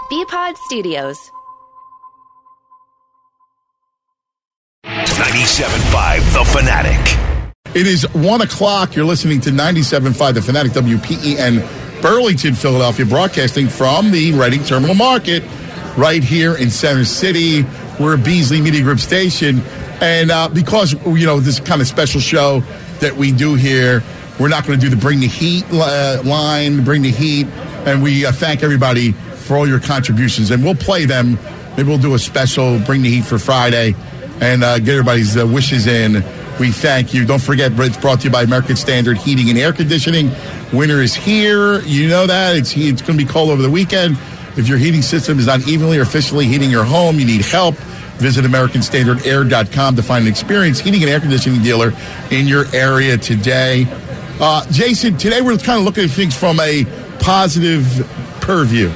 BPod Studios. 97.5 The Fanatic. It is 1 o'clock. You're listening to 97.5 The Fanatic, WPEN, Burlington, Philadelphia, broadcasting from the Reading Terminal Market right here in Center City. We're a Beasley Media Group station. And because, this kind of special show that we do here, we're not going to do the Bring the Heat line, Bring the Heat. And we thank everybody for all your contributions. And we'll play them. Maybe we'll do a special Bring the Heat for Friday and get everybody's wishes in. We thank you. Don't forget, it's brought to you by American Standard Heating and Air Conditioning. Winter is here. You know that. It's going to be cold over the weekend. If your heating system is not evenly or efficiently heating your home, you need help. Visit AmericanStandardAir.com to find an experienced heating and air conditioning dealer in your area today. Jason, today we're kind of looking at things from a positive purview.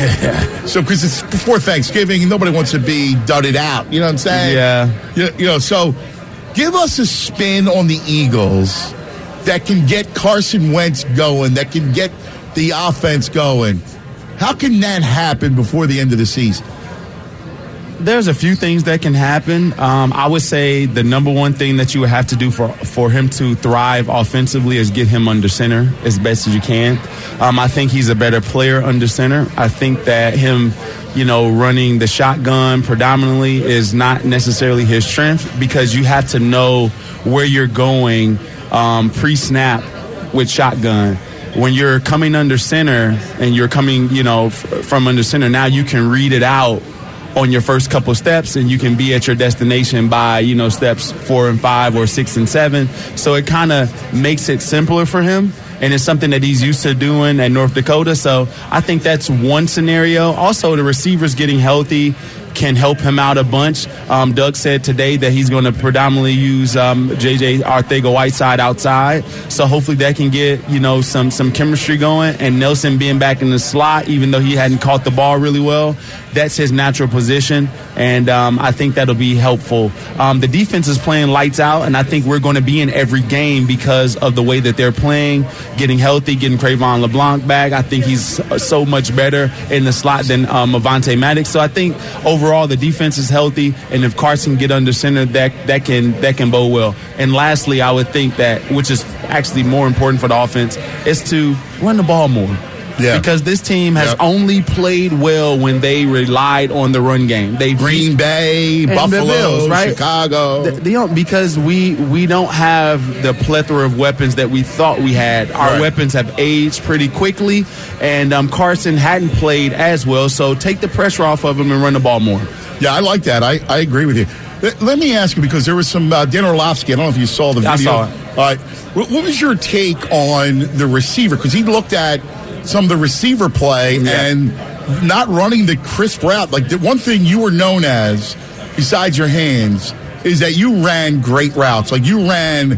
So, because it's before Thanksgiving and nobody wants to be dudded out. You know what I'm saying? Yeah. So give us a spin on the Eagles that can get Carson Wentz going, that can get the offense going. How can that happen before the end of the season? There's a few things that can happen. I would say the number one thing that you would have to do for him to thrive offensively is get him under center as best as you can. I think he's a better player under center. I think that him, running the shotgun predominantly is not necessarily his strength, because you have to know where you're going pre-snap with shotgun. When you're coming under center and you're coming, from under center, now you can read it out on your first couple steps, and you can be at your destination by, steps 4 and 5 or 6 and 7. So it kind of makes it simpler for him, and it's something that he's used to doing at North Dakota. So I think that's one scenario. Also, the receivers getting healthy can help him out a bunch. Doug said today that he's going to predominantly use J.J. Arcega-Whiteside outside. So hopefully that can get, some chemistry going. And Nelson being back in the slot, even though he hadn't caught the ball really well, that's his natural position. And I think that'll be helpful. The defense is playing lights out, and I think we're going to be in every game because of the way that they're playing, getting healthy, getting Cravon LeBlanc back. I think he's so much better in the slot than Avonte Maddox. So I think overall the defense is healthy, and if Carson get under center, that can bode well. And lastly, I would think that, which is actually more important for the offense, is to run the ball more. Yeah. Because this team has only played well when they relied on the run game. Green Bay, Buffalo, Bills, right? Chicago. Because we don't have the plethora of weapons that we thought we had. Our weapons have aged pretty quickly, and Carson hadn't played as well. So take the pressure off of him and run the ball more. Yeah, I like that. I agree with you. Let me ask you, because there was some Dan Orlovsky. I don't know if you saw the video. I saw it. All right. What was your take on the receiver? Because he looked at some of the receiver play and not running the crisp route. Like, the one thing you were known as, besides your hands, is that you ran great routes. Like, you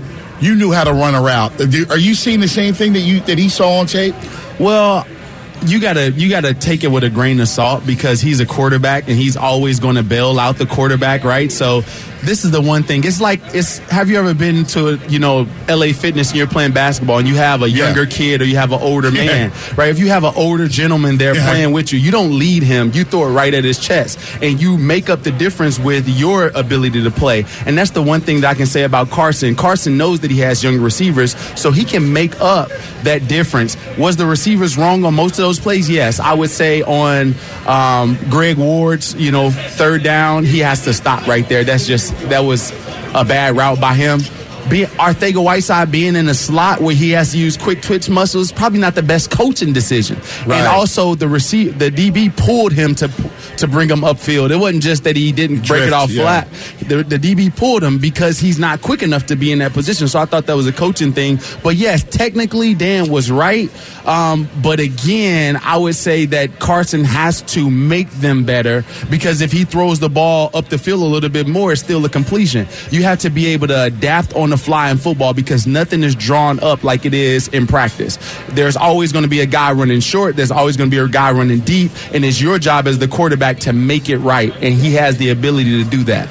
knew how to run a route. Are you seeing the same thing that he saw on tape? Well, you gotta take it with a grain of salt, because he's a quarterback and he's always going to bail out the quarterback, right? So this is the one thing. Have you ever been to, LA Fitness and you're playing basketball and you have a younger kid or you have an older man, right? If you have an older gentleman there playing with you, you don't lead him. You throw it right at his chest, and you make up the difference with your ability to play. And that's the one thing that I can say about Carson. Carson knows that he has younger receivers, so he can make up that difference. Was the receivers wrong on most of those plays? Yes. I would say on Greg Ward's, third down, he has to stop right there. That was a bad route by him. Arcega-Whiteside being in a slot where he has to use quick twitch muscles, probably not the best coaching decision. Right. And also the DB pulled him to bring him upfield. It wasn't just that he didn't break it off flat. The DB pulled him because he's not quick enough to be in that position. So I thought that was a coaching thing. But yes, technically Dan was right. But again, I would say that Carson has to make them better, because if he throws the ball up the field a little bit more, it's still a completion. You have to be able to adapt on the fly in football, because nothing is drawn up like it is in practice. There's always going to be a guy running short. There's always going to be a guy running deep. And it's your job as the quarterback to make it right. And he has the ability to do that.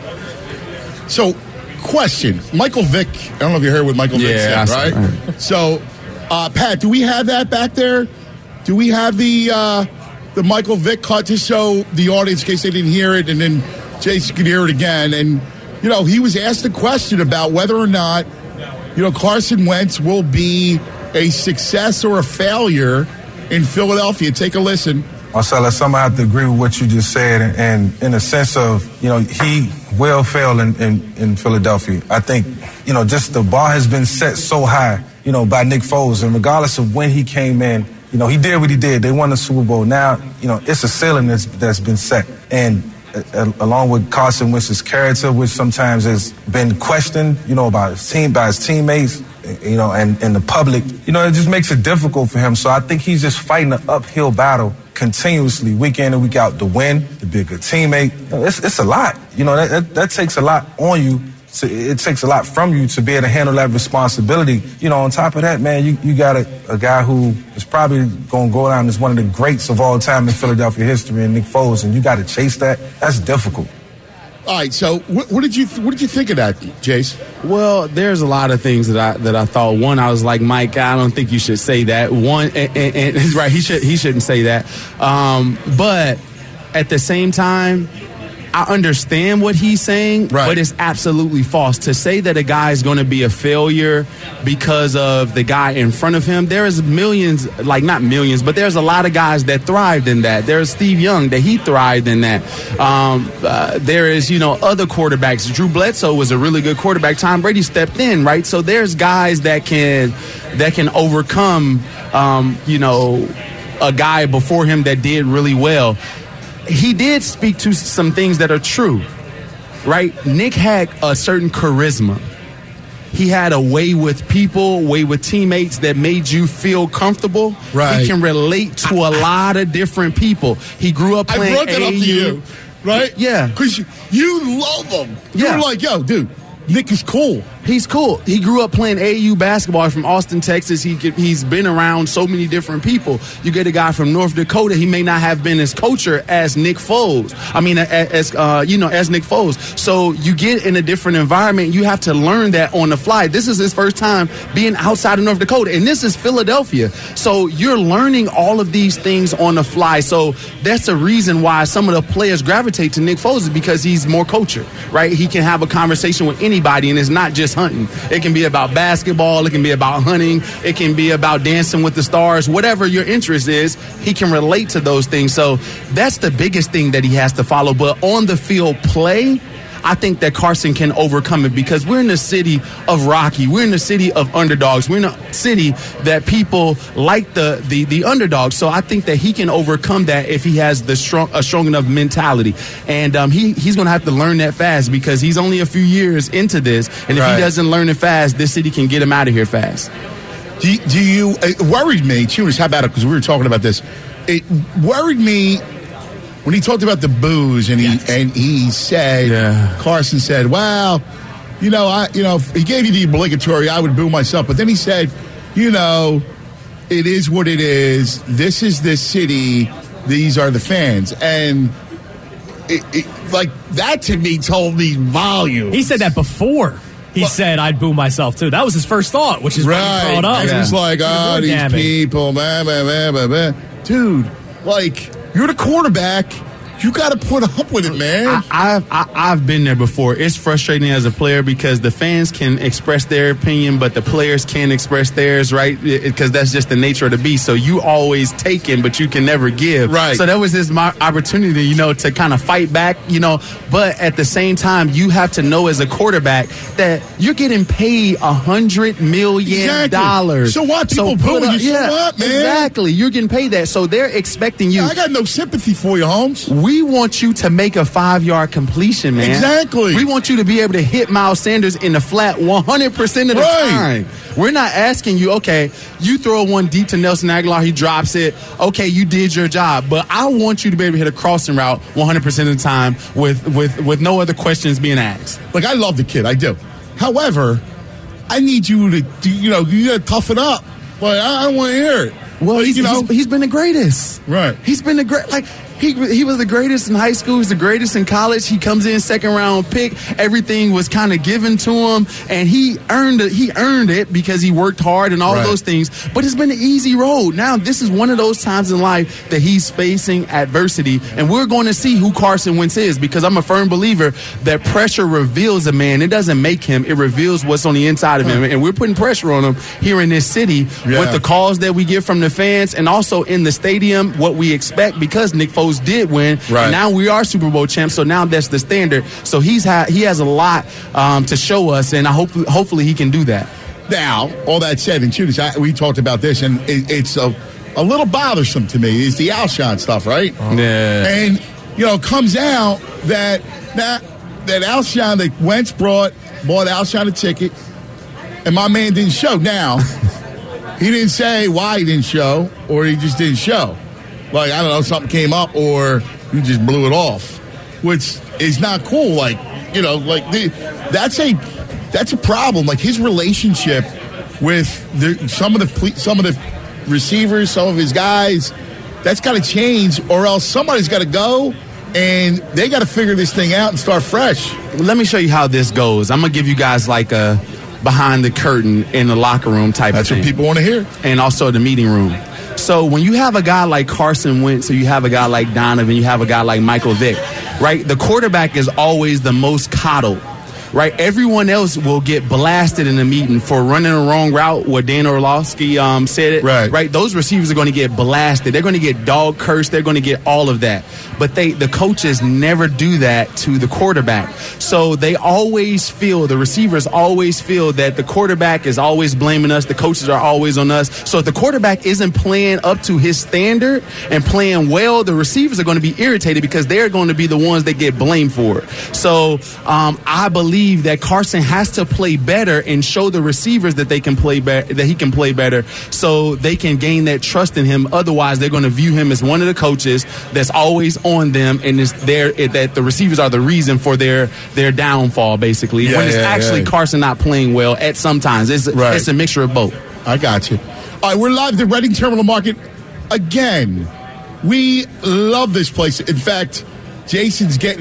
So, question. Michael Vick, I don't know if you heard what Michael Vick said, right? So, Pat, do we have that back there? Do we have the the Michael Vick cut to show the audience in case they didn't hear it, and then Jason could hear it again. And, he was asked a question about whether or not, Carson Wentz will be a success or a failure in Philadelphia. Take a listen. Marcellus, I have to agree with what you just said, and in a sense of, he will fail in Philadelphia. I think, just the bar has been set so high, by Nick Foles, and regardless of when he came in, he did what he did. They won the Super Bowl. Now, it's a ceiling that's been set, and along with Carson Wentz's character, which sometimes has been questioned, by his teammates, and the public, it just makes it difficult for him. So I think he's just fighting an uphill battle continuously, week in and week out, to win, to be a good teammate. It's a lot. That takes a lot on you. It takes a lot from you to be able to handle that responsibility. On top of that, man, you got a guy who is probably going to go down as one of the greats of all time in Philadelphia history, and Nick Foles, and you got to chase that. That's difficult. All right, so what did you think of that, Jace? Well, there's a lot of things that I thought. One, I was like, Mike, I don't think you should say that. One, and right, he shouldn't say that. But at the same time, I understand what he's saying, right, but it's absolutely false. To say that a guy is going to be a failure because of the guy in front of him, there's millions, like not millions, but there's a lot of guys that thrived in that. There's Steve Young, that he thrived in that. There is, other quarterbacks. Drew Bledsoe was a really good quarterback. Tom Brady stepped in, right? So there's guys that can overcome, a guy before him that did really well. He did speak to some things that are true, right? Nick had a certain charisma. He had a way with people, way with teammates that made you feel comfortable. Right. He can relate to a lot of different people. He grew up playing I brought that AAU. up to you, right? Yeah. Because you love him. Yeah. You're like, yo, dude, Nick is cool. He's cool. He grew up playing AAU basketball from Austin, Texas. He's been around so many different people. You get a guy from North Dakota. He may not have been as culture as Nick Foles. As Nick Foles. So you get in a different environment. You have to learn that on the fly. This is his first time being outside of North Dakota, and this is Philadelphia. So you're learning all of these things on the fly. So that's the reason why some of the players gravitate to Nick Foles, is because he's more culture, right? He can have a conversation with anybody, and it's not just hunting. It can be about basketball. It can be about hunting. It can be about dancing with the stars. Whatever your interest is, he can relate to those things. So that's the biggest thing that he has to follow. But on the field play, I think that Carson can overcome it, because we're in the city of Rocky. We're in the city of underdogs. We're in a city that people like the underdogs. So I think that he can overcome that if he has a strong enough mentality. And he's going to have to learn that fast, because he's only a few years into this. And if he doesn't learn it fast, this city can get him out of here fast. Do you it worried me, Tunis, how about it? Because we were talking about this. It worried me when he talked about the booze, and he said, Carson said, well, if he gave you the obligatory, I would boo myself. But then he said, it is what it is. This is this city. These are the fans. And like that to me told me volume. He said that before. He said, I'd boo myself, too. That was his first thought, which is why he brought up. And he's like, these people, dude, like, you're the quarterback. You got to put up with it, man. I've been there before. It's frustrating as a player, because the fans can express their opinion, but the players can't express theirs, right? Because that's just the nature of the beast. So you always take in, but you can never give. Right. So that was my opportunity, to kind of fight back, But at the same time, you have to know as a quarterback that you're getting paid $100 million. Exactly. So what? People booing you. So what, man? Exactly. You're getting paid that. So they're expecting you. I got no sympathy for you, Holmes. We want you to make a 5-yard completion, man. Exactly. We want you to be able to hit Miles Sanders in the flat 100% of the time. We're not asking you, okay, you throw one deep to Nelson Aguilar, he drops it. Okay, you did your job. But I want you to be able to hit a crossing route 100% of the time with no other questions being asked. Like, I love the kid. I do. However, I need you to, you got to toughen up. Like, I don't want to hear it. Well, he's been the greatest. Right. He's been the great. Like, he was the greatest in high school. He was the greatest in college. He comes in second round pick. Everything was kind of given to him, and he earned it because he worked hard and all of those things. But it's been an easy road. Now this is one of those times in life that he's facing adversity, and we're going to see who Carson Wentz is, because I'm a firm believer that pressure reveals a man. It doesn't make him. It reveals what's on the inside of him, and we're putting pressure on him here in this city with the calls that we get from the fans, and also in the stadium what we expect, because Nick Foles did win. And now we are Super Bowl champs, so now that's the standard. So he has a lot to show us, and hopefully he can do that. Now, all that said, and Chunas, we talked about this, and it's a little bothersome to me, is the Alshon stuff, right? Yeah. And, it comes out that Alshon, that Wentz bought Alshon a ticket, and my man didn't show. Now, he didn't say why he didn't show, or he just didn't show. Like, I don't know, something came up, or you just blew it off, which is not cool. Like, that's a problem. Like, his relationship with some of the receivers, some of his guys, that's got to change, or else somebody's got to go, and they got to figure this thing out and start fresh. Let me show you how this goes. I'm going to give you guys like a behind the curtain in the locker room type of thing. That's what people want to hear. And also the meeting room. So when you have a guy like Carson Wentz, or you have a guy like Donovan, you have a guy like Michael Vick, right? The quarterback is always the most coddled, right? Everyone else will get blasted in the meeting for running a wrong route, what Dan Orlovsky said it, right? Those receivers are going to get blasted. They're going to get dog cursed. They're going to get all of that. But the coaches never do that to the quarterback. So they always feel, the receivers always feel that the quarterback is always blaming us. The coaches are always on us. So if the quarterback isn't playing up to his standard and playing well, the receivers are going to be irritated, because they're going to be the ones that get blamed for it. So I believe that Carson has to play better and show the receivers that they can play better, that he can play better, so they can gain that trust in him. Otherwise, they're going to view him as one of the coaches that's always on them, and that the receivers are the reason for their downfall, basically. When it's actually Carson not playing well at sometimes. It's a mixture of both. I got you. All right, we're live at the Reading Terminal Market again. We love this place. In fact, Jason's getting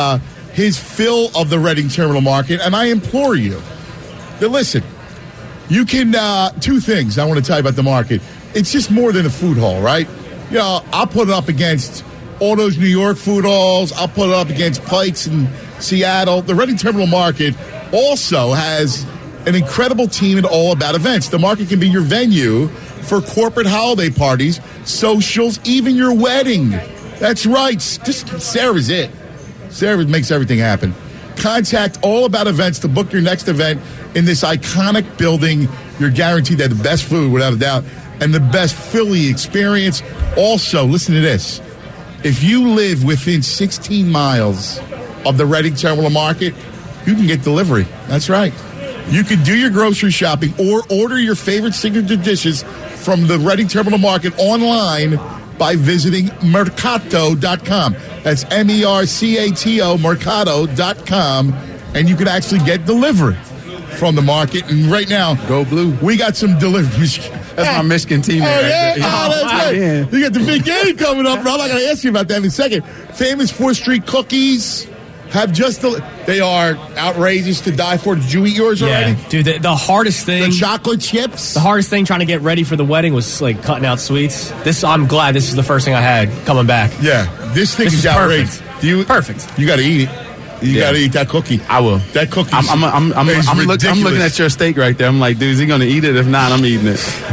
his fill of the Reading Terminal Market, and I implore you to listen. You can, two things I want to tell you about the market. It's just more than a food hall, right? I'll put it up against all those New York food halls. I'll put it up against Pikes in Seattle. The Reading Terminal Market also has an incredible team and all about events. The market can be your venue for corporate holiday parties, socials, even your wedding. That's right. Sarah's it. Sarah makes everything happen. Contact All About Events to book your next event in this iconic building. You're guaranteed that the best food, without a doubt, and the best Philly experience. Also, listen to this. If you live within 16 miles of the Reading Terminal Market, you can get delivery. That's right. You can do your grocery shopping or order your favorite signature dishes from the Reading Terminal Market online by visiting Mercato.com. That's Mercato, Mercato.com, and you can actually get delivery from the market. And right now, Go Blue. We got some delivery. That's my Michigan team. That's right. You got the big game coming up, bro. I'm not going to ask you about that in a second. Famous 4th Street cookies have they are outrageous to die for. Did you eat yours already? Yeah, dude, the hardest thing. The chocolate chips? The hardest thing trying to get ready for the wedding was like cutting out sweets. I'm glad this is the first thing I had coming back. Yeah, this thing is outrageous. Perfect. You got to eat it. You got to eat that cookie. I will. That cookie. I'm looking at your steak right there. I'm like, dude, is he going to eat it? If not, I'm eating it.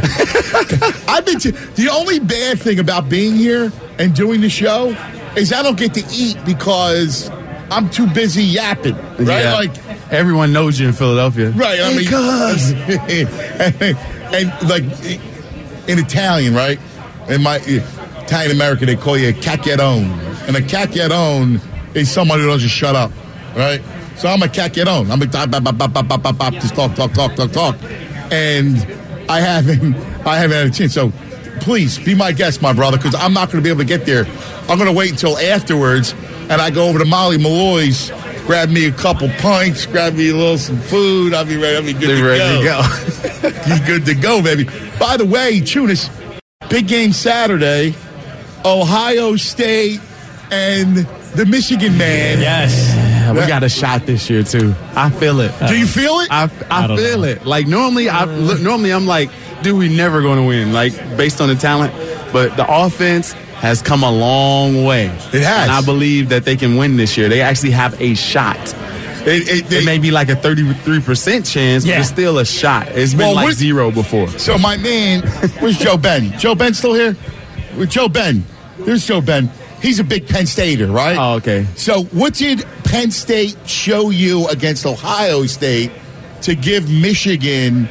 The only bad thing about being here and doing the show is I don't get to eat because I'm too busy yapping. Right? Yeah. Like everyone knows you in Philadelphia. Right. I mean, and like in Italian, right? In my Italian American, they call you a cacchiarone, and a cacchiarone is somebody who doesn't shut up, right? So I'm a cacchiarone. I'm a just talk, and I haven't had a chance. So please be my guest, my brother, because I'm not going to be able to get there. I'm going to wait until afterwards, and I go over to Molly Malloy's, grab me a couple pints, grab me some food. I'll be ready. I'll be good to go. You're good to go, baby. By the way, Chunas, big game Saturday. Ohio State and the Michigan man. Yes. We got a shot this year too. I feel it. Do you feel it? I feel it. Like normally I'm like, dude, we never going to win. Like based on the talent, but the offense has come a long way. It has. And I believe that they can win this year. They actually have a shot. It may be like a 33% chance, but it's still a shot. It's been like zero before. So my man, where's Joe Ben? Joe Ben still here? With Joe Ben. There's Joe Ben. He's a big Penn Stater, right? Oh, okay. So what did Penn State show you against Ohio State to give Michigan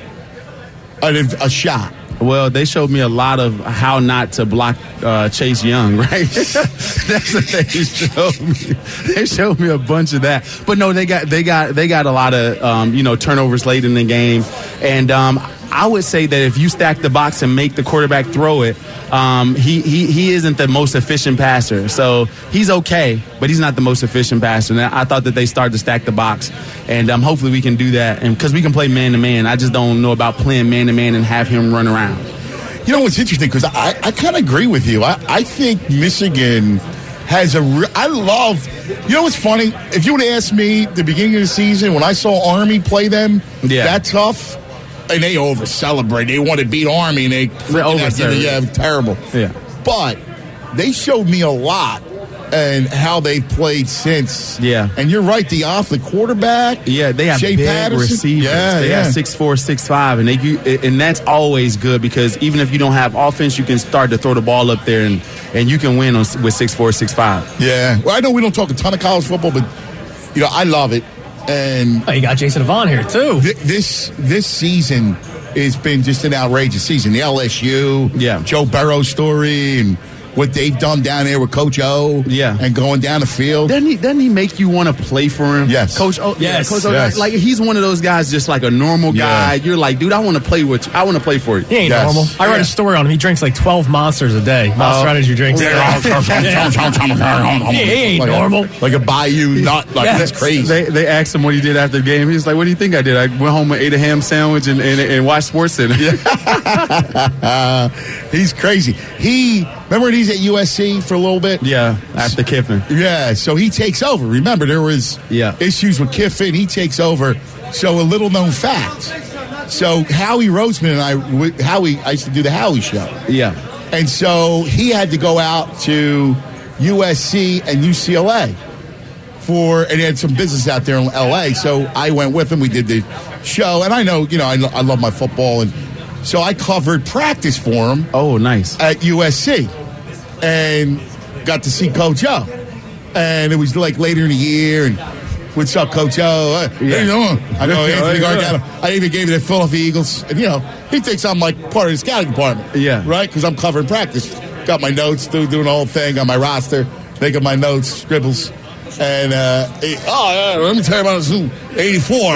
a shot? Well, they showed me a lot of how not to block Chase Young, right? That's what they showed me. They showed me a bunch of that. But no, they got a lot of turnovers late in the game, and I would say that if you stack the box and make the quarterback throw it, he isn't the most efficient passer. So he's okay, but he's not the most efficient passer. And I thought that they started to stack the box, and hopefully we can do that. And because we can play man-to-man, I just don't know about playing man-to-man and have him run around. You know what's interesting, because I kind of agree with you. I think Michigan has I love, you know what's funny? If you would have asked me the beginning of the season when I saw Army play them that tough, and they over-celebrate. They want to beat Army, and they terrible. Yeah. But they showed me a lot and how they played since. Yeah. And you're right, the quarterback. Yeah, they have Shea big Patterson. receivers. They have 6'4", 6'5", and that's always good, because even if you don't have offense, you can start to throw the ball up there, and you can win with 6'4", 6'5". Yeah. Well, I know we don't talk a ton of college football, but I love it. And you got Jason Avant here too. This season has been just an outrageous season. The LSU, Joe Burrow story, and what they've done down there with Coach O, and going down the field. Doesn't he make you want to play for him? Yes, Coach O. Yes, Coach O. Yes. Like he's one of those guys, just like a normal guy. You're like, dude, I want to play with you. I want to play for you. He ain't normal. I read a story on him. He drinks like 12 Monsters a day. Monster Energy drinks. He ain't normal. Like a Bayou nut. Like that's crazy. They asked him what he did after the game. He's like, what do you think I did? I went home and ate a ham sandwich and watched SportsCenter. He's crazy. Remember when he's at USC for a little bit? Yeah, after Kiffin. Yeah, so he takes over. Remember, there was issues with Kiffin. He takes over. So a little known fact. So Howie Roseman and I used to do the Howie show. Yeah. And so he had to go out to USC and UCLA and he had some business out there in LA. So I went with him. We did the show. And I know, I love my football. And so I covered practice for him. Oh, nice. At USC. And got to see Coach O. And it was like later in the year. And what's up, Coach O? How you doing? I know Anthony Gargano. I even gave it to Philadelphia Eagles. And, he thinks I'm like part of the scouting department. Yeah. Right? Because I'm covering practice. Got my notes, doing the whole thing on my roster. Making my notes, scribbles. And, let me tell you about this 84.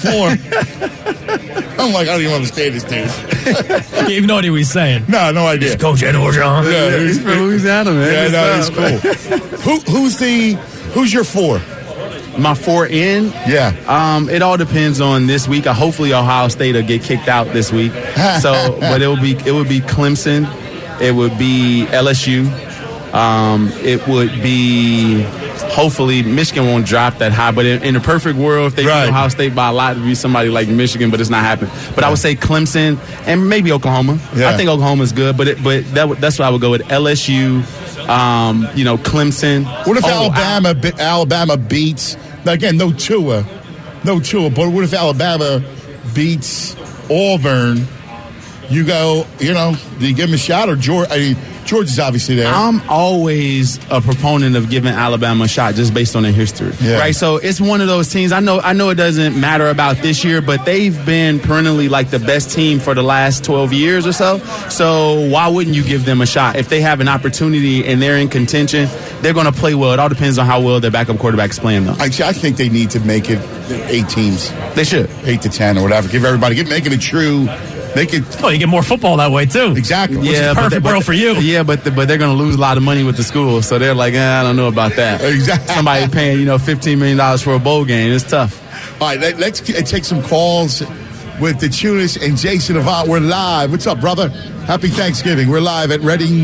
I'm like, I don't even understand this dude. You even know what he was saying. No idea. It's Coach Edward John. Yeah, he's from Louisiana, man. Yeah, it's cool. Who's your 4? My 4 in? Yeah. It all depends on this week. Hopefully Ohio State will get kicked out this week. But it would be Clemson. It would be LSU. It would be, hopefully, Michigan won't drop that high. But in a perfect world, if they beat Ohio State by a lot, it would be somebody like Michigan, but it's not happening. But I would say Clemson and maybe Oklahoma. Yeah. I think Oklahoma's good, but that's what I would go with. LSU, Clemson. What if Alabama beats, again, no Tua, but what if Alabama beats Auburn? You go, do you give them a shot, or Georgia's obviously there. I'm always a proponent of giving Alabama a shot just based on their history, right? So it's one of those teams. I know it doesn't matter about this year, but they've been perennially like the best team for the last 12 years or so. So why wouldn't you give them a shot? If they have an opportunity and they're in contention, they're going to play well. It all depends on how well their backup quarterback is playing, though. I think they need to make it 8 teams. They should. 8 to 10 or whatever. Make it a true... you get more football that way too. Exactly. Which is perfect world for you. Yeah, but they're going to lose a lot of money with the school, so they're like, I don't know about that. Exactly. Somebody paying $15 million for a bowl game, it's tough. All right, let's take some calls with the Tunis and Jason Avant. We're live. What's up, brother? Happy Thanksgiving. We're live at Reading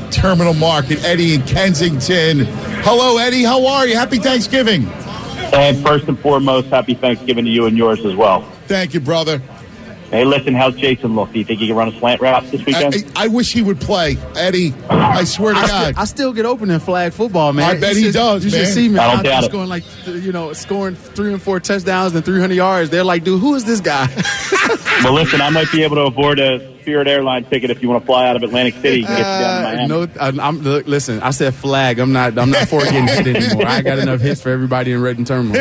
Terminal Market. Eddie in Kensington. Hello, Eddie. How are you? Happy Thanksgiving. And first and foremost, happy Thanksgiving to you and yours as well. Thank you, brother. Hey, listen, how's Jason look? Do you think he can run a slant route this weekend? I wish he would play, Eddie. I swear to God. I still get open in flag football, man. I bet he does, You man. should see me I don't out there doubt it. scoring 3 and 4 touchdowns and 300 yards. They're like, dude, who is this guy? Well, listen, I might be able to afford a Spirit Airlines ticket if you want to fly out of Atlantic City and get you down to Miami. Listen, I said flag. I'm not for getting hit anymore. I got enough hits for everybody in Redden Terminal.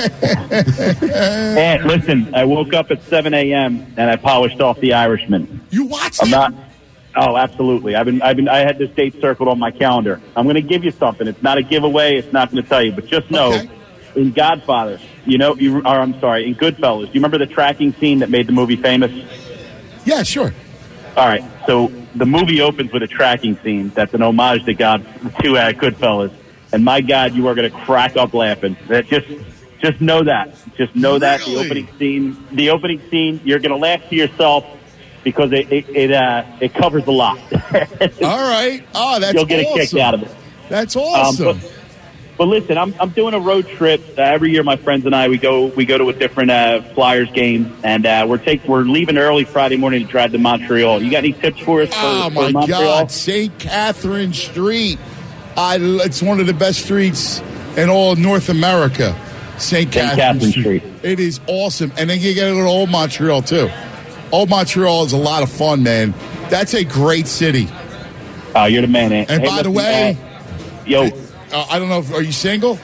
And listen, I woke up at 7 a.m. and I polished off The Irishman. You watched I'm it? not. Oh, absolutely. I had this date circled on my calendar. I'm going to give you something. It's not a giveaway. It's not going to tell you, but just know, Okay. in Godfather, in Goodfellas, do you remember the tracking scene that made the movie famous? Yeah, sure. All right. So the movie opens with a tracking scene that's an homage to Goodfellas, and my God, you are going to crack up laughing. Just know that. Just know that Really? the opening scene, you're going to laugh to yourself because it covers a lot. All right. Oh, that's You'll get awesome. a kick out of it. That's awesome. But listen, I'm doing a road trip every year. My friends and I we go to a different Flyers game, and we're leaving early Friday morning to drive to Montreal. You got any tips for us? Oh, for my Montreal? God. St. Catherine Street. It's one of the best streets in all of North America. St. Catherine Street. It is awesome. And then you get a little Old Montreal, too. Old Montreal is a lot of fun, man. That's a great city. Oh, you're the man. And Hey, by the listen, way, yo. I don't know, are you single?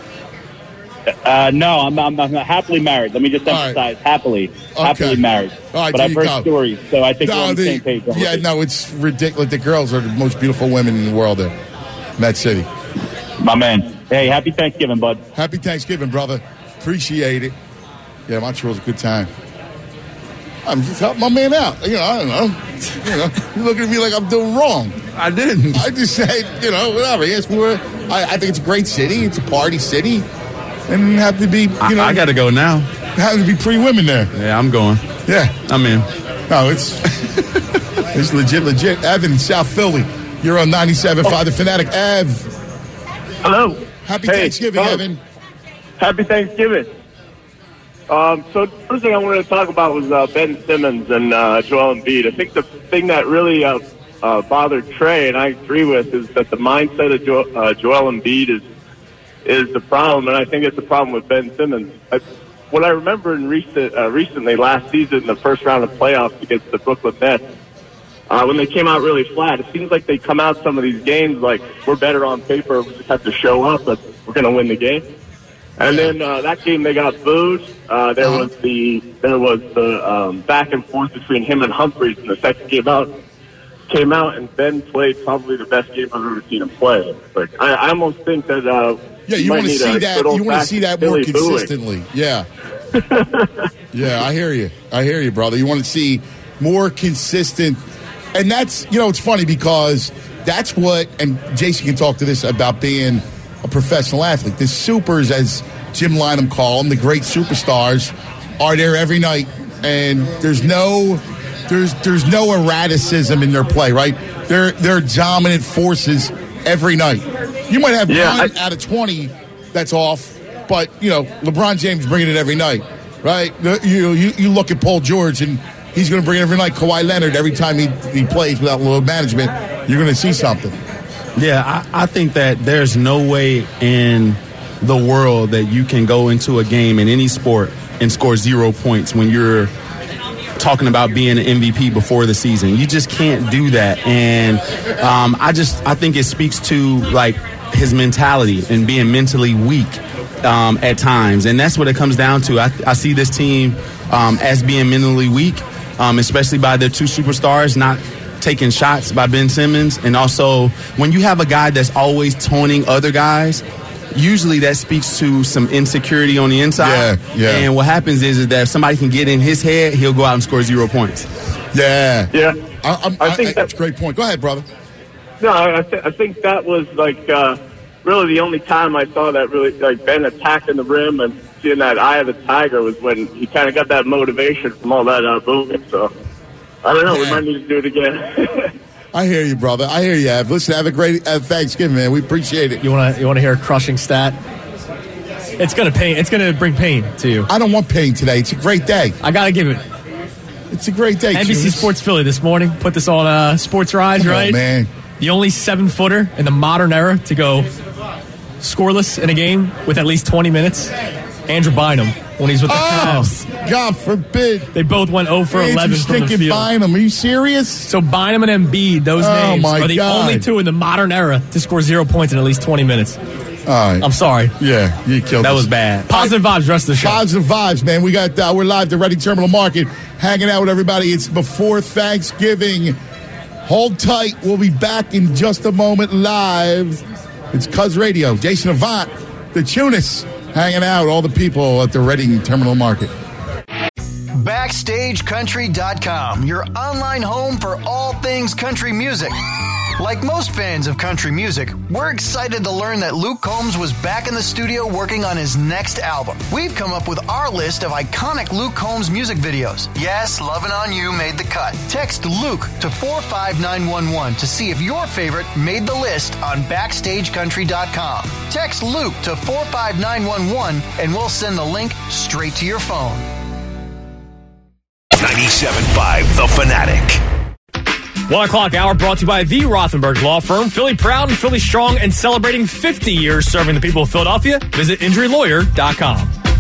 No, I'm happily married. Let me just emphasize, happily married. All right, but there I've you heard go. stories, so I think we're on the same page. Yeah, no, it's ridiculous. The girls are the most beautiful women in the world there, in that city. My man. Hey, happy Thanksgiving, bud. Happy Thanksgiving, brother. Appreciate it. Yeah, Montreal's a good time. I'm just helping my man out. I don't know. You're looking at me like I'm doing wrong. I didn't. I just said, whatever. Yes, I think it's a great city. It's a party city. And have to be, I got to go now. have to be pretty women there. Yeah, I'm going. Yeah. I'm in. No, it's legit. Evan, South Philly. You're on 97.5 The Fanatic. Ev, Hello. happy Hey, Thanksgiving, fellas. Evan. Happy Thanksgiving. So the first thing I wanted to talk about was Ben Simmons and Joel Embiid. I think the thing that really bothered Trey, and I agree with, is that the mindset of Joel Embiid is the problem, and I think it's the problem with Ben Simmons. What I remember in recently, last season, the first round of playoffs against the Brooklyn Nets, when they came out really flat, it seems like they come out some of these games like we're better on paper, we just have to show up, but we're going to win the game. And then that game they got booed. There was the back and forth between him and Humphries in the second game out. Came out and Ben played probably the best game I've ever seen him play. Like I almost think that You want to see that. You want to see that more consistently. Yeah. Yeah, I hear you, brother. You want to see more consistent, and that's it's funny because that's what. And Jason can talk to this about being a professional athlete. The supers, as Jim Lynam called them, the great superstars, are there every night, and there's no erraticism in their play. Right? They're dominant forces every night. You might have one out of 20 that's off, but LeBron James bringing it every night, right? You look at Paul George and he's going to bring it every night. Kawhi Leonard, every time he plays without load management, you're going to see something. Yeah, I think that there's no way in the world that you can go into a game in any sport and score 0 points when you're talking about being an MVP before the season. You just can't do that. And I think it speaks to like his mentality and being mentally weak at times. And that's what it comes down to. I see this team as being mentally weak, especially by their two superstars not taking shots by Ben Simmons. And also when you have a guy that's always taunting other guys, usually that speaks to some insecurity on the inside. Yeah. And what happens is that if somebody can get in his head, he'll go out and score 0 points. Yeah. I think that's a great point. Go ahead, brother. No, I think that was like really the only time I saw that really like Ben attacking the rim and seeing that eye of the tiger was when he kind of got that motivation from all that booing. So I don't know. We might need to do it again. I hear you, brother. I hear you, Ev. Listen, have a great Thanksgiving, man. We appreciate it. You want to hear a crushing stat? It's gonna pain. It's gonna bring pain to you. I don't want pain today. It's a great day. I gotta give it. It's a great day. NBC Tunes. Sports Philly this morning put this on Sports Rise, Come right? on, man. The only 7-footer in the modern era to go scoreless in a game with at least 20 minutes. Andrew Bynum when he's with the Cavs. God forbid. They both went 0 for 11 from the field. Bynum. Are you serious? So Bynum and Embiid, those names my are the God. only two in the modern era to score 0 points in at least 20 minutes. All right. I'm sorry. Yeah, you killed That us. was bad. Positive vibes rest of the show. Positive vibes, man. We got we're live at Reading Terminal Market, hanging out with everybody. It's before Thanksgiving. Hold tight. We'll be back in just a moment live. It's Cuz Radio. Jason Avant, the Tunis, hanging out. All the people at the Reading Terminal Market. BackstageCountry.com, your online home for all things country music. Like most fans of country music, we're excited to learn that Luke Combs was back in the studio working on his next album. We've come up with our list of iconic Luke Combs music videos. Yes, Lovin' On You made the cut. Text Luke to 45911 to see if your favorite made the list on BackstageCountry.com. Text Luke to 45911 and we'll send the link straight to your phone. 97.5 The Fanatic. 1 o'clock hour brought to you by the Rothenberg Law Firm. Philly proud and Philly strong and celebrating 50 years serving the people of Philadelphia. Visit injurylawyer.com.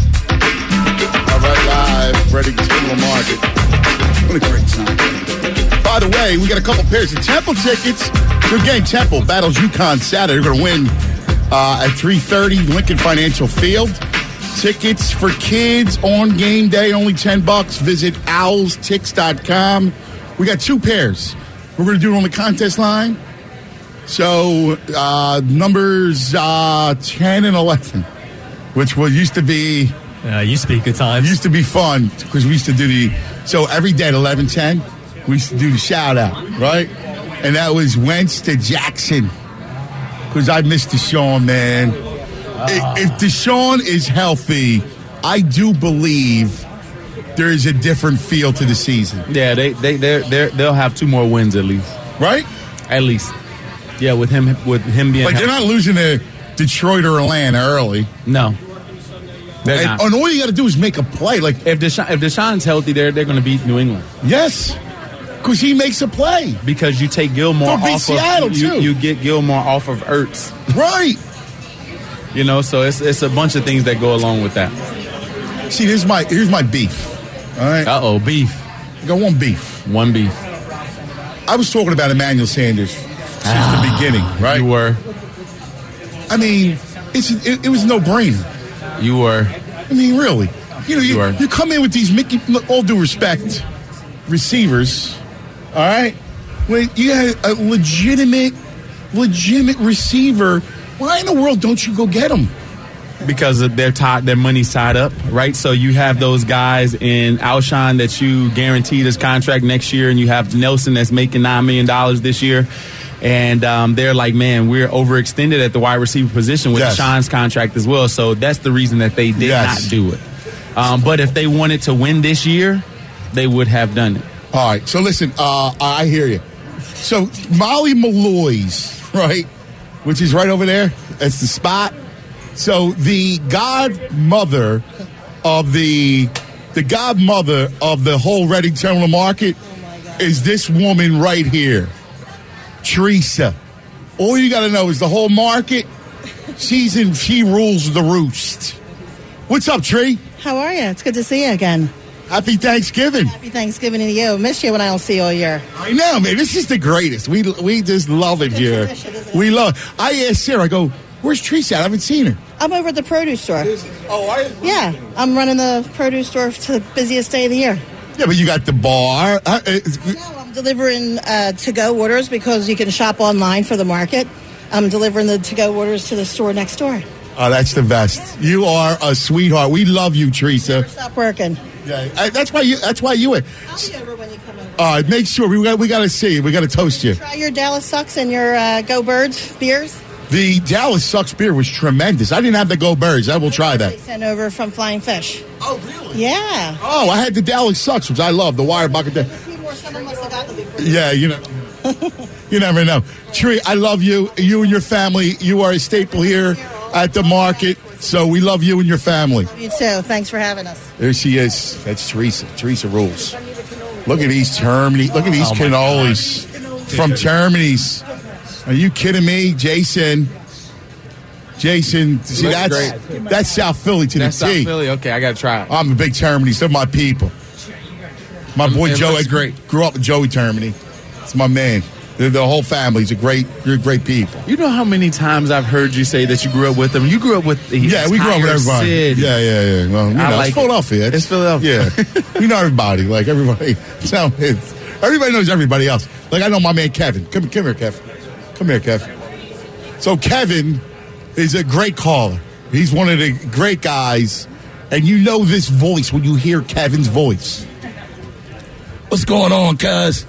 All right, live, Reading Terminal Market. What a great time. By the way, we got a couple pairs of Temple tickets. Good game. Temple battles UConn Saturday. They're going to win at 3:30 Lincoln Financial Field. Tickets for kids on game day, only $10. Visit owlstix.com. We got 2 pairs. We're going to do it on the contest line. So numbers 10 and 11, which used to be good times. Used to be fun because we used to do so every day at 11:10, we used to do the shout out, right? And that was Wentz to Jackson because I missed Deshaun, man. If Deshaun is healthy, I do believe there is a different feel to the season. Yeah, they'll have 2 more wins at least. Right? At least. Yeah, with him being Like, they're not losing to Detroit or Atlanta early. No. They're not. And all you got to do is make a play. Like If Deshaun's healthy, they're going to beat New England. yes, because he makes a play. Because you take Gilmore They'll beat off Seattle, of too. you get Gilmore off of Ertz. Right. You know, so it's a bunch of things that go along with that. See, here's my beef. All right. Beef. I got one beef. One beef. I was talking about Emmanuel Sanders since the beginning, right? You were. I mean, it was no brainer. You were. I mean, really. You were. You come in with these Mickey, all due respect, receivers, all right? When you had a legitimate receiver, why in the world don't you go get them? Because their money's tied up, right? So you have those guys in Alshon that you guaranteed his contract next year, and you have Nelson that's making $9 million this year. And they're like, man, we're overextended at the wide receiver position with Deshaun's contract as well. So that's the reason that they did not do it. But if they wanted to win this year, they would have done it. All right. So listen, I hear you. So Molly Malloy's, right, which is right over there. That's the spot. So the godmother of the whole Reading Terminal Market is this woman right here, Teresa. All you got to know is the whole market. She rules the roost. What's up, Tree? How are you? It's good to see you again. Happy Thanksgiving. Happy Thanksgiving to you. Miss you when I don't see you all year. I know, man. This is the greatest. We just love it here. Tradition, isn't it? We love it. I asked Sarah, I go, where's Teresa? I haven't seen her. I'm over at the produce store. Oh, are you? Yeah, I'm running the produce store to the busiest day of the year. Yeah, but you got the bar. No, I'm delivering to-go orders because you can shop online for the market. I'm delivering the to-go orders to the store next door. Oh, that's the best. You are a sweetheart. We love you, Teresa. Stop working. Yeah, that's why you. I'll be over when you come over. All right, make sure we got to see you. We got to toast you. Try your Dallas Sucks and your Go Birds beers. The Dallas Sucks beer was tremendous. I didn't have the Go Birds. I will try that. They sent over from Flying Fish. Oh, really? Yeah. Oh, I had the Dallas Sucks, which I love. The wire bucket. Someone must have gotten them before. Yeah, you know. You never know. Tree, I love you. You and your family. You are a staple here at the market. So we love you and your family. You too. Thanks for having us. There she is. That's Teresa. Teresa rules. Look at these cannolis. Look at these cannolis from Termini's. Are you kidding me, Jason? Jason, see, that's South Philly to That's the T. South Philly. Okay, I got to try it. I'm a big Termini's. They're my people. My boy Joe, I grew up with Joey Termini. It's my man. The whole family's you're great people. You know how many times I've heard you say that you grew up with them? You grew up with the we grew up with everybody. City. Yeah. Well, it's Philadelphia. It's Philadelphia. Yeah. We know everybody. Like everybody. Everybody knows everybody else. Like I know my man Kevin. Come here, Kev. Come here, Kev. So Kevin is a great caller. He's one of the great guys. And you know this voice when you hear Kevin's voice. What's going on, cuz?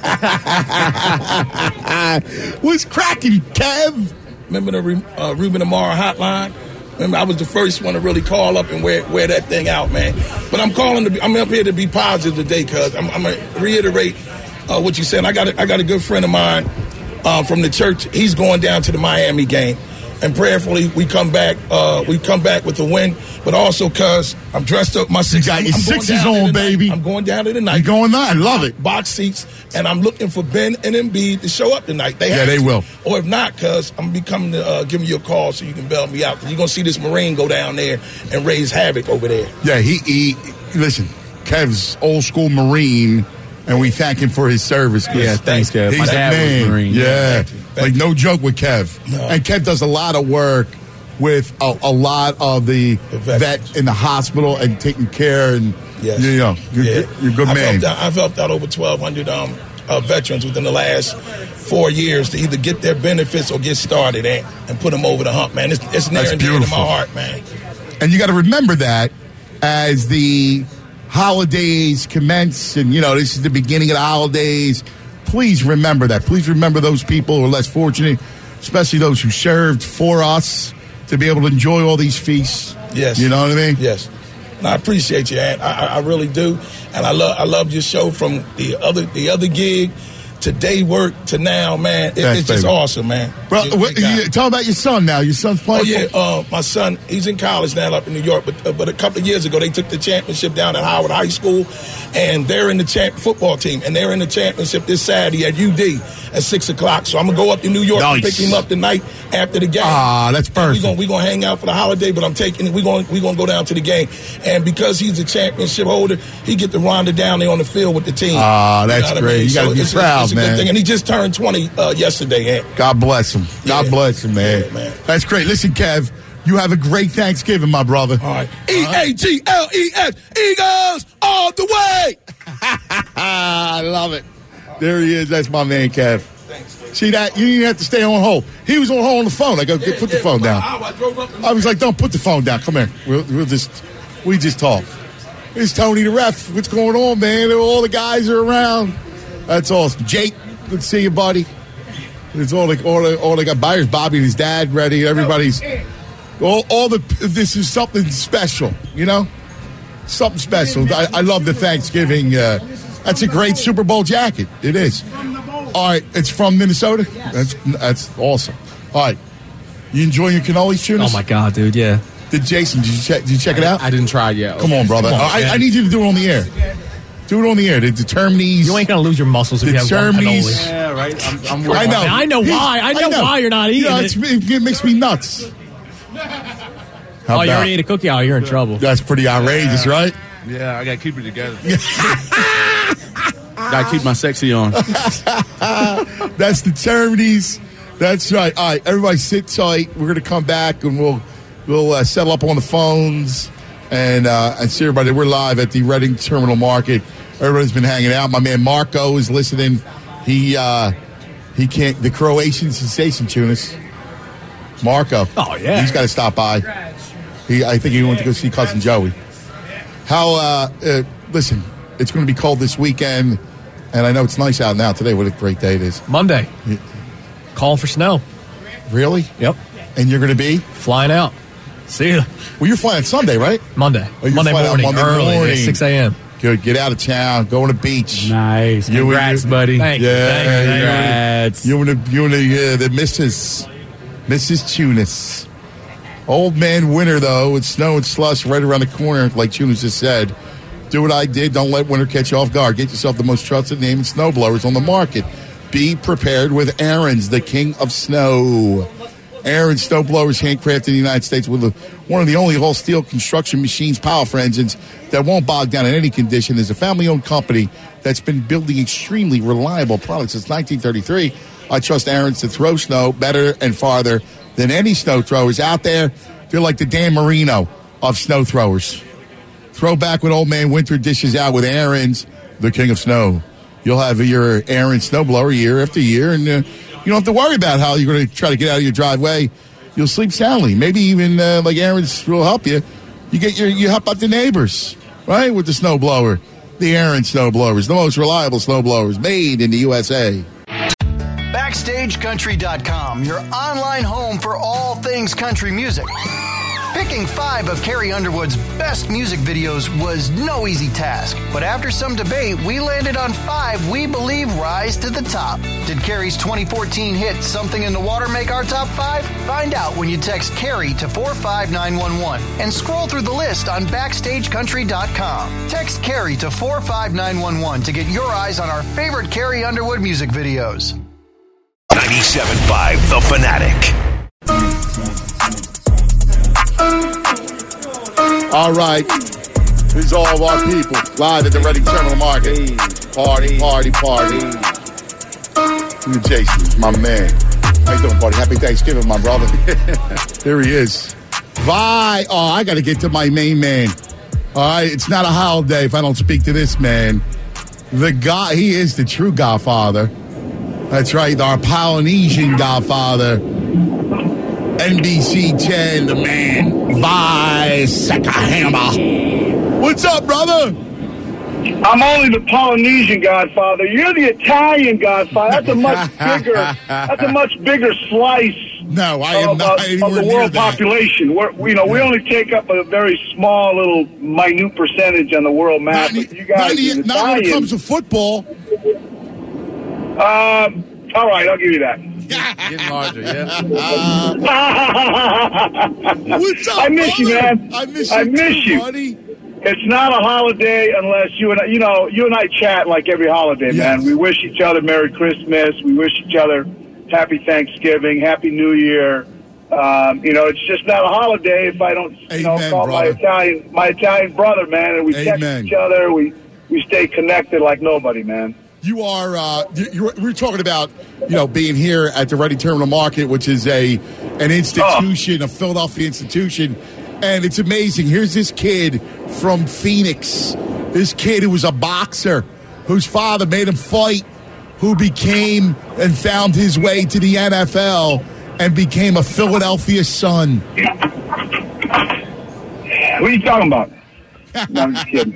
What's cracking, Kev? Remember the Ruben Amara hotline? Remember, I was the first one to really call up and wear that thing out, man. But I'm I'm up here to be positive today, cuz I'm going to reiterate what you said. I got a good friend of mine from the church. He's going down to the Miami game. And prayerfully, we come back with a win. But also, cuz I'm dressed up. My six. You got your sixes on, baby. I'm going down to the night. You going there? I love it. Box seats, and I'm looking for Ben and Embiid to show up tonight. They will. Or if not, cuz I'm giving you a call so you can bail me out. You're gonna see this Marine go down there and raise havoc over there. Yeah, he listen. Kev's old school Marine, and we thank him for his service. Yeah, thanks, Kev. He's My dad was Marine. Yeah, Thank you. No joke with Kev. No. And Kev does a lot of work with a lot of the vet in the hospital and taking care. And yes. You're a good man. I've helped out over 1,200 veterans within the last 4 years to either get their benefits or get started and put them over the hump, man. It's near and dear to my heart, man. And you got to remember that as the holidays commence, and this is the beginning of the holidays. Please remember that. Please remember those people who are less fortunate, especially those who served for us, to be able to enjoy all these feasts. Yes. You know what I mean? Yes. And I appreciate you, Ant. I really do. And I love your show from the other gig to day work to now, man. It's just awesome, man. Bro, tell about your son now. Your son's playing. My son, he's in college now up in New York. But a couple of years ago, they took the championship down at Howard High School, and they're in the football team, and they're in the championship this Saturday at UD at 6 o'clock. So I'm gonna go up to New York and pick him up tonight after the game. Ah, that's perfect. We're gonna hang out for the holiday, but I'm taking it. We're gonna go down to the game, and because he's a championship holder, he get to wander down there on the field with the team. Ah, that's great. You gotta be proud, it's a man. good thing. And he just turned 20 yesterday. God bless him. God bless him, man. Yeah, man. That's great. Listen, Kev, you have a great Thanksgiving, my brother. All right. EAGLES, Eagles all the way. I love it. There he is. That's my man, Kev. Thanks. See that? You didn't have to stay on hold. He was on hold on the phone. I go, put the phone down. I was like, don't put the phone down. Come here. We just talk. It's Tony the ref. What's going on, man? All the guys are around. That's awesome. Jake, good to see you, buddy. It's all they got. Byers, Bobby, and his dad ready. Everybody's this is something special, something special. I love the Thanksgiving. That's a great Super Bowl jacket. It is. All right, it's from Minnesota. That's awesome. All right, you enjoying your cannolis, tunas? Oh my God, dude! Yeah. Did you check it out? I didn't try it yet. Come on, brother. I need you to do it on the air. Do it on the air. The Termini's. You ain't gonna lose your muscles if you have one cannoli. Yeah, right. I know. I know why. I know why you're not eating it. It makes me nuts. You already ate a cookie. Oh, you're in trouble. That's pretty outrageous, right? Yeah, I gotta keep it together. Gotta keep my sexy on. That's the Termini's. That's right. All right, everybody sit tight. We're gonna come back and we'll settle up on the phones and see everybody. We're live at the Reading Terminal Market. Everybody's been hanging out. My man Marco is listening. He can't. The Croatian sensation, Tunis. Marco. Oh yeah. He's got to stop by. I think he went to go see cousin Joey. Listen, it's going to be cold this weekend, and I know it's nice out now today. What a great day it is. Monday. Calling for snow. Really? Yep. And you're going to be? Flying out. See ya. Well, you're flying Sunday, right? Monday. Oh, Monday morning. Early. At 6 a.m. Good. Get out of town. Go on the beach. Nice. Congrats, buddy. Thank you. Congrats. You and the Mrs. Tunis. Old man winter, though. It's snow and slush right around the corner, like Tunis just said. Do what I did. Don't let winter catch you off guard. Get yourself the most trusted name in snowblowers on the market. Be prepared with Aaron's, the king of snow. Aaron's snowblowers, handcrafted in the United States with one of the only all-steel construction machines, powerful engines that won't bog down in any condition. There's a family-owned company that's been building extremely reliable products since 1933. I trust Aaron's to throw snow better and farther than any snow throwers out there. They're like the Dan Marino of snow throwers. Throw back when old man winter dishes out with Aaron's, the king of snow. You'll have your Aaron's snowblower year after year, and you don't have to worry about how you're going to try to get out of your driveway. You'll sleep soundly. Maybe even like Aaron's will help you. You help out the neighbors, right, with the snowblower. The Aaron's snowblowers, the most reliable snowblowers made in the USA. BackstageCountry.com, your online home for all things country music. Picking 5 of Carrie Underwood's best music videos was no easy task, but after some debate, we landed on 5 we believe rise to the top. Did Carrie's 2014 hit Something in the Water make our top 5? Find out when you text Carrie to 45911 and scroll through the list on BackstageCountry.com. Text Carrie to 45911 to get your eyes on our favorite Carrie Underwood music videos. 97.5 The Fanatic. All right. This is all of our people live at the Reading Terminal Market. Party. Jason, my man. How you doing, buddy? Happy Thanksgiving, my brother. There he is. Vi. Oh, I got to get to my main man. All right. It's not a holiday if I don't speak to this man. He is the true godfather. That's right. Our Polynesian godfather. NBC 10, the man, Vi Sekahama. What's up, brother? I'm only the Polynesian godfather. You're the Italian godfather. That's a much bigger slice. No, I am not of the world population. We only take up a very small, little, minute percentage on the world map. But you guys, not when it comes to football. All right, I'll give you that. Getting larger, yeah. What's up, I miss you, man. I miss you, buddy. It's not a holiday unless you and I chat like every holiday, man. We wish each other Merry Christmas. We wish each other Happy Thanksgiving, Happy New Year. It's just not a holiday if I don't call brother. my Italian brother, man. And we text each other. We stay connected like nobody, man. You are. We're talking about being here at the Reading Terminal Market, which is an institution, a Philadelphia institution, and it's amazing. Here's this kid from Phoenix. This kid who was a boxer, whose father made him fight, who became and found his way to the NFL and became a Philadelphia Sun. What are you talking about? No, I'm just kidding.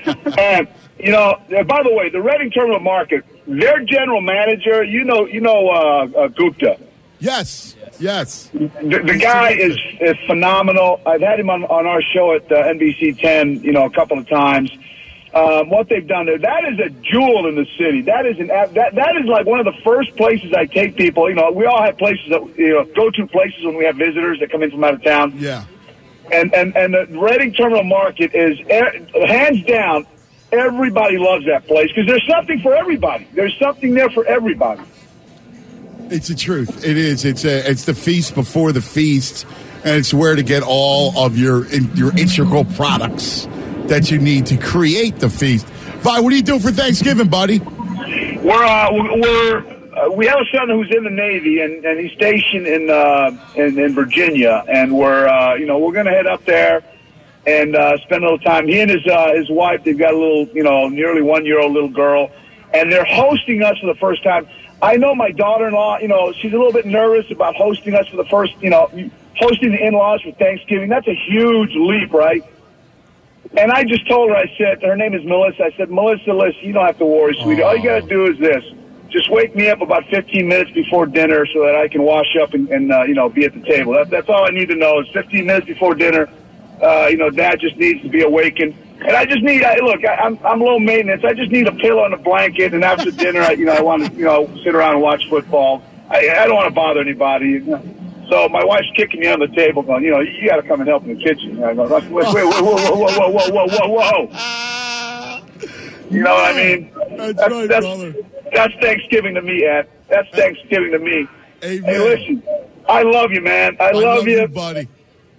By the way, the Reading Terminal Market, their general manager, Gupta. Yes. The guy is phenomenal. I've had him on our show at NBC 10, a couple of times. What they've done there, that is a jewel in the city. That is like one of the first places I take people. We all have places that go-to places when we have visitors that come in from out of town. Yeah. And the Reading Terminal Market is hands down. Everybody loves that place because there's something for everybody. There's something there for everybody. It's the truth. It is. It's the feast before the feast, and it's where to get all of your integral products that you need to create the feast. Vi, what are you doing for Thanksgiving, buddy? We have a son who's in the Navy, and he's stationed in Virginia, and we're going to head up there and spend a little time. He and his wife, they've got a little, nearly 1-year-old little girl, and they're hosting us for the first time. I know my daughter-in-law, she's a little bit nervous about hosting us for the first, hosting the in-laws for Thanksgiving. That's a huge leap, right? And I just told her, I said, her name is Melissa. I said, Melissa, listen, you don't have to worry, sweetie. All you got to do is this. Just wake me up about 15 minutes before dinner so that I can wash up and be at the table. That's all I need to know is 15 minutes before dinner. Dad just needs to be awakened. And I just need, I'm low maintenance. I just need a pillow and a blanket, and after dinner, I want to, sit around and watch football. I don't want to bother anybody. So my wife's kicking me on the table, going, you got to come and help in the kitchen. And I go, wait, whoa. You know what I mean? That's Thanksgiving to me, Ed. That's Thanksgiving to me. Amen. Hey, listen, I love you, man. I love you, buddy.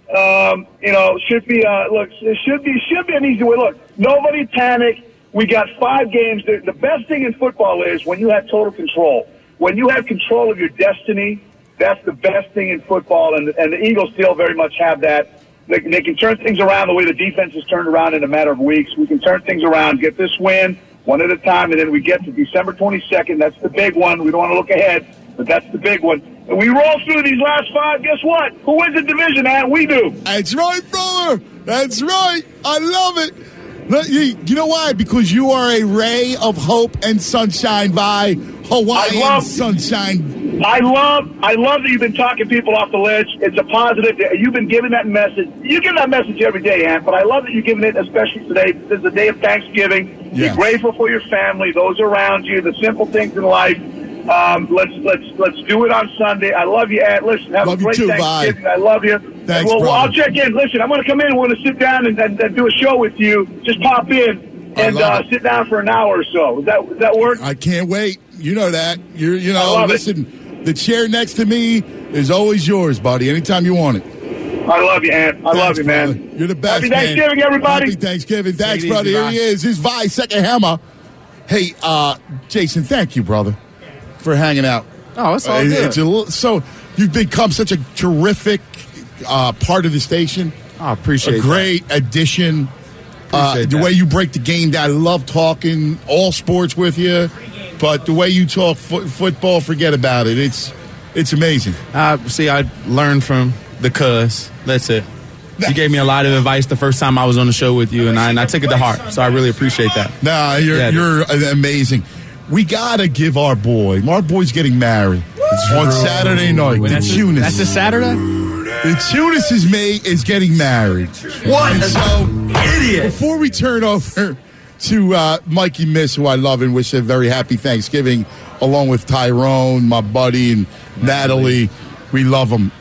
It should be an easy way. Look, nobody panic. We got 5 games. The best thing in football is when you have total control. When you have control of your destiny, that's the best thing in football, and the Eagles still very much have that. They can turn things around the way the defense is turned around in a matter of weeks. We can turn things around, get this win one at a time, and then we get to December 22nd. That's the big one. We don't want to look ahead, but that's the big one. And we roll through these last 5. Guess what? Who wins the division, man? We do. That's right, brother. That's right. I love it. You know why? Because you are a ray of hope and sunshine by Hawaiian Sunshine. I love that you've been talking people off the ledge. It's a positive. You've been giving that message. You give that message every day, Ant, but I love that you're giving it, especially today. This is the day of Thanksgiving. Yes. Be grateful for your family, those around you, the simple things in life. Let's do it on Sunday. I love you, Ant. Listen, have a great Thanksgiving. I love you. Thanks, well, brother. I'll check in. Listen, I'm going to come in. We're going to sit down and do a show with you. Just pop in and sit down for an hour or so. Does that work? I can't wait. You know that. Listen, the chair next to me is always yours, buddy. Anytime you want it. I love you, Ant. I love you, man. Brother. You're the best, Happy Thanksgiving, man. everybody. Happy Thanksgiving. Thanks, brother. Here he is. His Vi, second hammer. Hey, Jason, thank you, brother, for hanging out. Oh, it's all good. So you've become such a terrific part of the station. I appreciate a great addition. The way you break the game down. I love talking all sports with you, but the way you talk football, forget about it. It's amazing. I learned from the cuz. That's it. You gave me a lot of advice the first time I was on the show with you, and I took it to heart. So I really appreciate that. Nah, you're amazing. We gotta give our boy's getting married on Saturday night. That's a Saturday? The Tunis is getting married. What an idiot! Before we turn over to Mikey Miss, who I love and wish a very happy Thanksgiving, along with Tyrone, my buddy, and Natalie. We love them.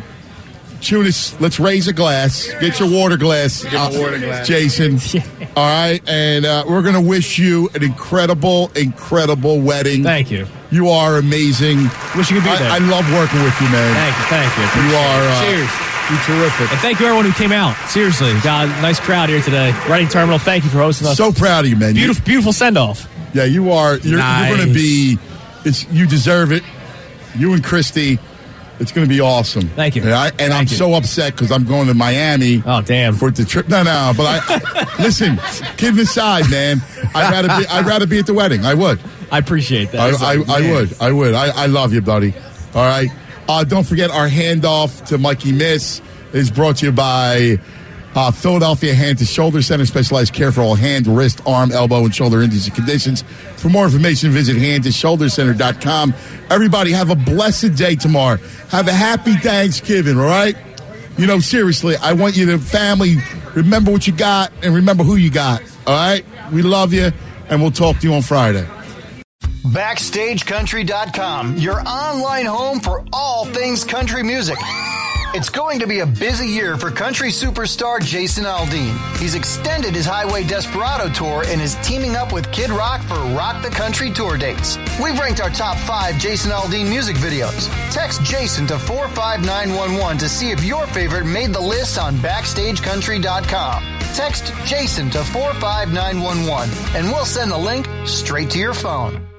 Tunis, let's raise a glass. Get your water glass, Jason. All right, and we're going to wish you an incredible wedding. Thank you. You are amazing. Wish you could be there. I love working with you, man. Thank you. You are. Cheers. You're terrific. And thank you, everyone who came out. Seriously, God, nice crowd here today. Reading Terminal, thank you for hosting us. So proud of you, man. Beautiful send-off. Yeah, you are. You're going to be. You deserve it. You and Christy. It's going to be awesome. Thank you. I'm so upset because I'm going to Miami. Oh, damn. For the trip. No, but I listen, kidding aside, man, I'd rather be at the wedding. I would. I appreciate that. I would. I love you, buddy. All right. Don't forget our handoff to Mikey Miss is brought to you by Philadelphia Hand to Shoulder Center, specialized care for all hand, wrist, arm, elbow, and shoulder injuries and conditions. For more information, visit handtoshouldercenter.com. Everybody have a blessed day tomorrow. Have a happy Thanksgiving, all right? Seriously, I want you to, family, remember what you got and remember who you got, all right? We love you, and we'll talk to you on Friday. BackstageCountry.com, your online home for all things country music. It's going to be a busy year for country superstar Jason Aldean. He's extended his Highway Desperado tour and is teaming up with Kid Rock for Rock the Country tour dates. We've ranked our top 5 Jason Aldean music videos. Text Jason to 45911 to see if your favorite made the list on BackstageCountry.com. Text Jason to 45911 and we'll send the link straight to your phone.